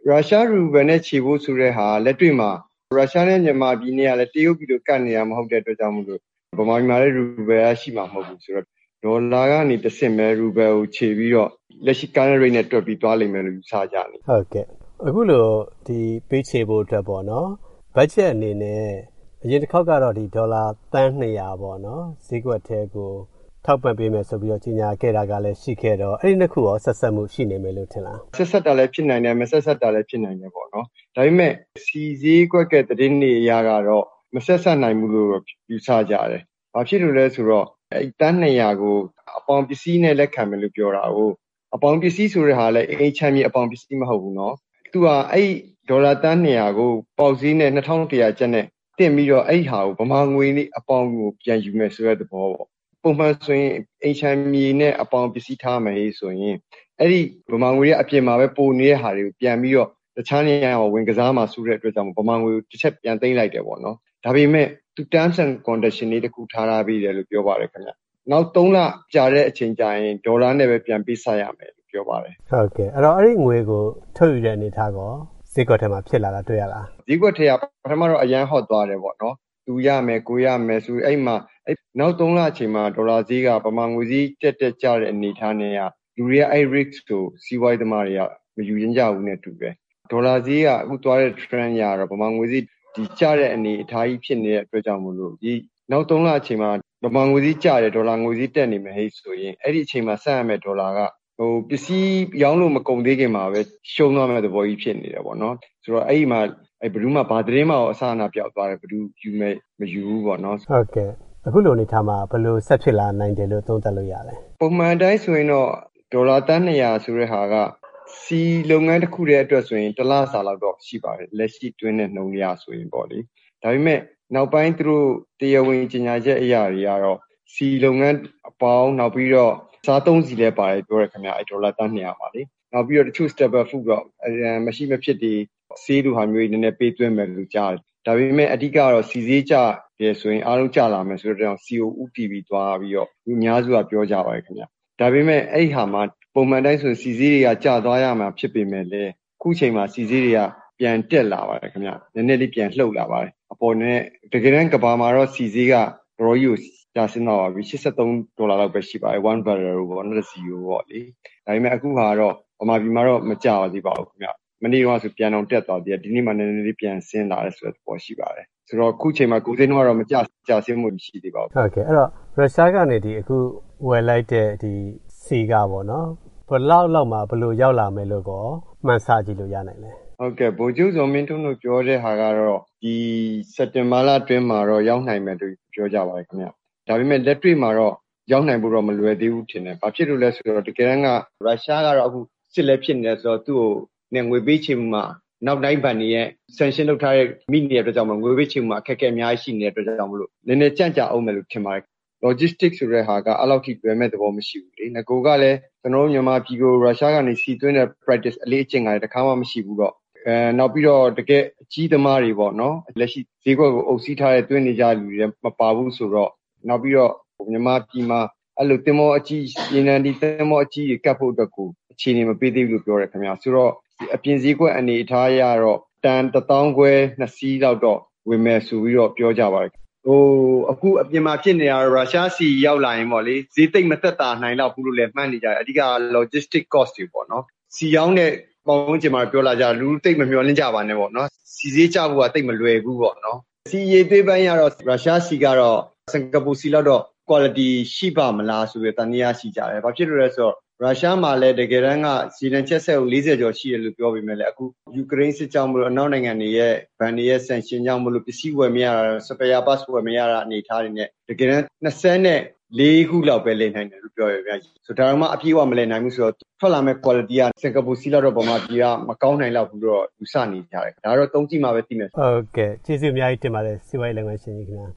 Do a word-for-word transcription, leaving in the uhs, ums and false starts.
ရုရှားရူဘယ်နဲ့ခြေဖို့ဆိုတဲ့ဟာလက်တွေ့မှာရုရှားနဲ့မြန်မာပြည်နဲ့ကလည်းတရုတ်ပြည်လိုကတ်နေရမဟုတ်တဲ့အတွက်ကြောင့်မလို့ဗမာပြည်မှာလည်းရူဘယ်ကရှိမှာမဟုတ်ဘူးဆိုတော့ဒေါ်လာကနေတစ်ဆင့်ပဲရူဘယ်ကိုခြေပြီးတော့လက်ရှိ current rate နဲ့တွက်ပြီးသွားလိမ့်မယ်လို့ယူဆကြတယ်ဟုတ်ကဲ့အခုလိုဒီပေးချေဖို့အတွက်ပေါ့နော်ဘတ်ဂျက်အနေနဲ့အရင်တစ်ခေါက်ကတော့ဒီဒေါ်လာသန်းနှစ်ရာပေါ့နော်ဈေးကွက်ထဲကိုထောက်ပံ့ပေးမယ်ဆိုပြီးတော့ကြီးညာခဲ့တာကလည်းရှိခဲ့တော့အဲ့ဒီနှစ်ခုရောဆက်ဆက်မှုရှိနေမယ်လို့ထင်လားဆက်ဆက်တာလည်းဖြစ်နိုင်တယ်မဆက်ဆက်တာလည်းဖြစ်နိုင်တယ်ပေါ့နော်ဒါပေမဲ့စီဈေးကွက်ကသတင်းတွေအရကတော့မဆက်ဆက်နိုင်ဘူးလို့ယူဆကြတယ်ဘာဖြစ်လို့လဲဆိုတော့အဲ့တန်းနှစ်ရာကိုအပေါင်ပစ္စည်းနဲ့လက်ခံမယ်လို့ပြောတာကိုအပေါင်ပစ္စည်းဆိုတဲ့ဟာလည်းအိမ်ချမ်းမြေအပေါင်ပစ္စည်းမဟုတ်ဘူးเนาะသူကအဲ့ဒေါ်လာတန်းနှစ်ရာကိုပေါက်ဈေးနဲ့နှစ်ထောင်တစ်ရာကျပ်နဲ့တင်ပြီးတော့အဲ့ဟာကိုဗမာငွေနဲ့အပေါင်ကိုပြန်ယူမယ်ဆိုတဲ့သဘောပေါ့ပုံမှန်ဆိုရင်အိမ်ချမ်းမြေနဲ့အပေါင်ပစ္စည်းထားမယ်ဆိုရင်အဲ့ဒီဗမာငွေရဲ့အပြင်မှာပဲပိုနေတဲ့ဟာတွေကိုပြန်ပြီးတော့တခြားနေရာမှာဝင်ကစားမှာဆိုတဲ့အတွက်ကြောင့်ဗမာငွေကိုတစ်ချက်ပြန်သိမ်းလိုက်တယ်ပေါ့နော်ဒါပေမဲ့သူ terms and condition တွေတခုထားထားပြီးတယ်လို့ပြောပါတယ်ခင်ဗျနောက်သုံးလကြာတဲ့အချိန်ကြာရင်ဒေါ်လာနဲ့ပဲပြန်ပေးဆက်ရမယ်လို့ပြောပါတယ်ဟုတ်ကဲ့အဲ့တော့အဲ့ဒီငွေကိုထုတ်ယူတဲ့အနေထားကောဈေးကွက်ထဲမှာဖြစ်လာတာတွေ့ရလားဈေးကွက်ထဲကပထမတော့အရန်ဟော့သွားတယ်ပေါ့နော်သူရမယ်ကိုရမယ်ဆိုအဲ့မှာအဲ့နောက်သုံးလအချိန်မှာဒေါ်လာဈေးကဗမာငွေဈေးတက်တက်ကျတဲ့အနေထားနဲ့ကလူတွေကအဲ့ risk ကိုစီးပွားရေးသမားတွေကမယူရင်းကြဘူးနဲ့တူပဲဒေါ်လာဈေးကအခုသွားတဲ့ trend ရတော့ဗမာငွေဈေးဒီကျတဲ့အနေအထားကြီးဖြစ်နေတဲ့အတွက်ကြောင့်မလို့ဒီနောက်သုံးလအချိန်မှာဗမာငွေဈေးကျတယ်ဒေါ်လာငွေဈေးတက်နေမယ်ဟဲ့ဆိုရင်အဲ့ဒီအချိန်မှာဆက်ရမယ်ဒေါ်လာကဟိုပစ္စည်းရောင်းလို့မကုန်သေးခင်မှာပဲရှုံးသွားမယ့်သဘောကြီးဖြစ်နေတယ်ပေါ့နော်ဆိုတော့အဲ့ဒီမှာအဲ့ဘယ်သူမှဘာသတင်းမှအစအနာပြောက်သွားတယ်ဘယ်သူယူမဲ့မယူဘူးပေါ့နော်ဟုတ်ကဲ့အခုလိုအနေထားမှာဘယ်လိုဆက်ဖြစ်လာနိုင်တယ်လို့သုံးသပ်လို့ရလဲပုံမှန်တိုင်းဆိုရင်တော့ဒေါ်လာတန်းနှစ်ရာဆိုတဲ့ဟာကစီလုပ်ငန်းတစ်ခုတည်းအတွက်ဆိုရင်တစ်လစာလောက်တော့ရှိပါတယ်လက်ရှိတွင်းတဲ့နှုန်းရဆိုရင်ပေါ့လေဒါပေမဲ့နောက်ပိုင်းသူတို့တရားဝင်ကြေညာချက်အရာတွေကတော့စီလုပ်ငန်းအပေါင်းနောက်ပြီးတော့စားသုံးစီလဲပါတယ်ပြောရခင်ဗျအဲ့ဒေါ်လာတန်းနှစ်ရာပါလေနောက်ပြီးတော့တချို့ staple food တော့မရှိမဖြစ်ဒီဆေးလိုဟာမျိုးတွေနည်းနည်းပေးသွင်းမယ်လို့ကြားတယ်ဒါပေမဲ့အဓိကတော့စီဈေးကျတယ်ဆိုရင်အားလုံးကျလာမယ်ဆိုတော့ စီ အို ဦး တီ ဗီ သွားပြီးတော့အများစုကပြောကြပါတယ်ခင်ဗျဒါပေမဲ့အဲ့ဒီဟာမှာပုံမှန်တိုင်းဆိုစီဈေးတွေကကျသွားရမှာဖြစ်ပေမဲ့လည်းခုချိန်မှာစီဈေးတွေကပြန်တက်လာပါတယ်ခင်ဗျနည်းနည်းလေးပြန်လှုပ်လာပါတယ်အပေါ်နဲ့တကယ်တမ်းကဘာမှာတော့စီဈေးကတော်တော်ကြီးကိုကျဆင်းသွားပါပြီeighty-threeဒေါ်လာလောက်ပဲရှိပါတယ်one barrel ပေါ့နော် zero ပေါ့လေဒါပေမဲ့အခုဟာတော့ဗမာပြည်မှာတော့မကျပါသေးပါဘူးခင်ဗျမနေ့ကဆိုပြန်အောင်တက်သွားသေးတယ်ဒီနေ့မှနည်းနည်းလေးပြန်ဆင်းလာတယ်ဆိုတဲ့သဘောရှိပါတယ်ဆိုတော့ခုချိန်မှာကိုယ်စင်းတော့မကျကျဆင်းမှုရှိသေးပါဘူးဟုတ်ကဲ့အဲ့တော့ရုရှားကနေဒီအခုဝယ်လိုက်တဲ့ဒီစီကပေါ့နော်ဘယ်လောက်လောက်မှဘယ်လိုရောက်လာမယ်လို့ကောမှန်းဆကြည့်လို့ရနိုင်လဲဟုတ်ကဲ့ဗိုလ်ချုပ်ဇော်မင်းထွန်းတို့ပြောတဲ့ဟာကတော့ဒီစက်တင်ဘာလအတွင်းမှာတော့ရောက်နိုင်မယ်လို့ပြောကြပါတယ်ခင်ဗျဒါပေမဲ့လက်တွေ့မှာတော့ရောက်နိုင်ဖို့တော့မလွယ်သေးဘူးထင်တယ်ဘာဖြစ်လို့လဲဆိုတော့တကယ်တမ်းကရုရှားကတော့အခုစစ်လဲဖြစ်နေတယ်ဆိုတော့သူ့ကိုနဲ့ငွေပေးချေမှုမှာနောက်တိုင်းဗန်တွေရဲ့ sanction လုပ်ထားတဲ့မိနေတဲ့အတွက်ကြောင့်ငွေပေးချေမှုမှာအခက်အခဲအများကြီးရှိနေတဲ့အတွက်ကြောင့်မလို့နည်းနည်းကြန့်ကြာအောင်မယ်လို့ထင်ပါတယ် logistics ဆိုတဲ့ဟာကအဲ့လောက်ထိလွယ်မဲ့သဘောမရှိဘူးလေငကိုကလည်းကျွန်တော်တို့မြန်မာပြည်ကိုရုရှားကနေစီသွင်းတဲ့ practice အလေးအကျင့်ကလည်းတစ်ခါမှမရှိဘူးတော့အဲနောက်ပြီးတော့တကယ်အကြီးသမားတွေပေါ့နော်လက်ရှိဈေးကွက်ကိုအုပ်စီးထားတဲ့တွင်းနေကြလူတွေမပါဘူးဆိုတော့နောက်ပြီးတော့မြန်မာပြည်မှာအဲ့လိုတင်မောအကြီးရင်းနှံဒီတင်မောအကြီးကတ်ဖို့အတွက်ကိုအခြေအနေမပေးသေးဘူးလို့ပြောရခင်ဗျာဆိုတော့အပြင်ဈေးကွက်အနေအထားရတော့တန်တစ်သောင်းခွဲနှစ်စီးလောက်တော့ဝင်မယ်ဆိုပြီးတော့ပြောကြပါတယ်ဟိုအခုအပြင်မှာဖြစ်နေတာရုရှားစီရောက်လာရင်ပေါ့လေဈေးသိမ့်မသက်သာနိုင်တော့ဘူးလို့လည်းမှန်းနေကြတယ်အဓိက logistic cost တွေပေါ့နော်စီရောက်တဲ့ပေါင်းချင်မှာပြောလာကြလူသိမ့်မမျှော်လင့်ကြပါနဲ့ပေါ့နော်စီဈေးကျဖို့ကသိမ့်မလွယ်ဘူးပေါ့နော်စီရည်သွေးပိုင်းကတော့ရုရှားစီကတော့စင်ကာပူစီလောက်တော့ quality ရှိပါမလားဆိုပြီးတန်တရားရှိကြတယ်ဘာဖြစ်လို့လဲဆိုတော့ရုရှားမှာလည်းတကယ်တမ်းကစီလန်ချက်ဆက်ကိုfortyကျော်ရှိတယ်လို့ပြောပေမဲ့လည်းအခုယူကရိန်းစစ်ကြောင့်မလို့အနောက်နိုင်ငံတွေရဲ့ဗန်တွေရဲ့ sanction ကြောင့်မလို့ပစ္စည်းဝယ်မရတာ spare parts ဝယ်မရတာအနေထားတွေနဲ့တကယ်တမ်းtwenty-fourခုလောက်ပဲလည်နိုင်တယ်လို့ပြောရပြဆိုဒါတော့မှအပြည့်အဝမလည်နိုင်ဘူးဆိုတော့ထွက်လာမဲ့ quality ကစင်ကာပူစီလောက်တော့ဗမာပြည်ကမကောင်းနိုင်လောက်ဘူးတော့ယူဆနေကြတယ်ဒါတော့သုံးကြည့်မှပဲသိမယ်ဟုတ်ကဲ့ကျေးဇူးအများကြီးတင်ပါတယ်စီဝိုင်းလည်းငွေရှင်ကြီးခင်ဗျာ